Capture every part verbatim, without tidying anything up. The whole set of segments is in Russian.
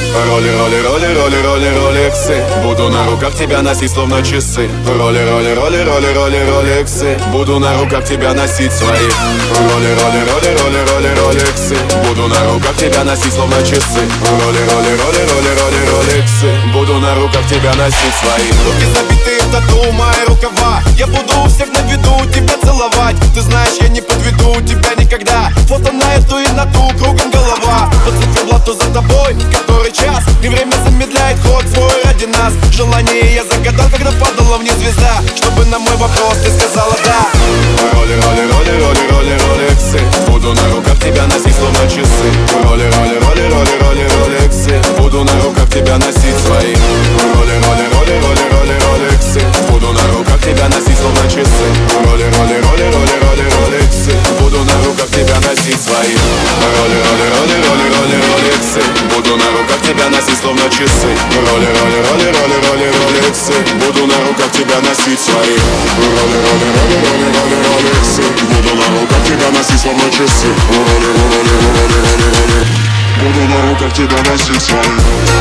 Роли, роли, роли, роли, роли, ролексы. Буду на руках тебя носить, словно часы. Роли, роли, роли, роли, роли, ролексы. Буду на руках тебя носить свои. Роли, роли, роли, роли, роли, ролексы. Буду на руках тебя носить, словно часы. Роли, роли, роли, роли, роли, ролексы. Буду на руках тебя носить свои. Руки забитые в тату, мои рукава. Я буду у всех на виду тебя целовать. Ты знаешь, я не подведу тебя никогда. Фото на эту и на ту, кругом голова. Под циферблату за тобой, который час. И время замедляет ход свой ради нас. Желание я загадал, когда падала вниз звезда. Чтобы на мой вопрос ты сказала да. Роли, роли, роли, роли, роли, ролексы. Буду на руках тебя носить, словно часы. Роли, роли, роли, роли, роли, ролексы. Буду на руках тебя носить свои. Роли, роли, роли, роли, роли, ролексы. Буду на руках тебя носить, словно часы. Роли, роли, роли, роли, роли, ролексы. Буду на руках тебя носить свои. Роли, роли, роли, роли, роли, ролексы. Буду на руках тебя носить, словно часы. Роли, роли, роли, роли, роли, ролексы. Буду на руках тебя носить свои. Роли, роли, роли, роли, роли, ролексы. Буду на руках тебя носить, словно часы. Роли, роли, роли, роли, роли. Буду на руках тебя носить свои.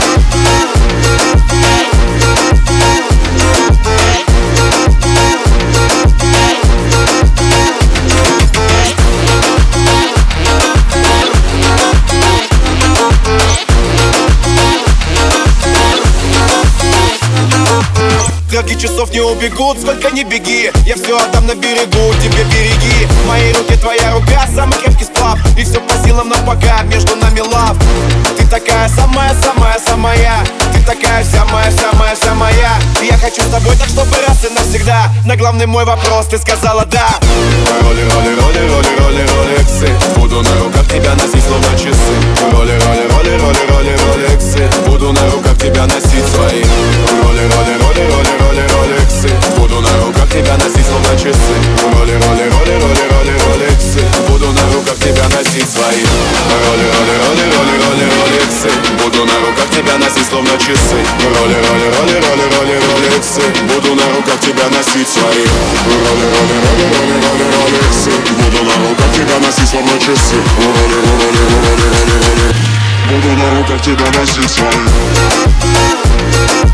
Стрелки часов не убегут, сколько не беги. Я все отдам на берегу, тебе береги. В моей руке твоя рука, самый крепкий сплав. И все по силам, но пока между нами лав. Ты такая самая-самая-самая. Ты такая вся моя, вся моя, вся моя. И я хочу с тобой так, чтобы раз и навсегда. На главный мой вопрос ты сказала да. Роли, роли, роли, роли, роли, ролексы. Буду на руках тебя носить, словно часы. Роли, роли, роли, роли, роли, ролексы. Буду на руках тебя носить свои. Роли, роли, роли, роли, роли, ролексы. Буду на руках тебя носить, словно часы. Роли, роли, роли, роли, роли, ролексы. Буду на руках тебя носить свои. Роли, роли, роли, роли, роли, ролексы. Буду на руках тебя носить, словно часы. Роли, роли, роли, роли, роли, ролексы. Буду на руках тебя носить свои. Роли, роли, роли, роли, роли, ролексы. Буду на руках тебя носить, словно часы. Роли, роли, роли, роли, роли, роли. Буду на руках тебя носить свои.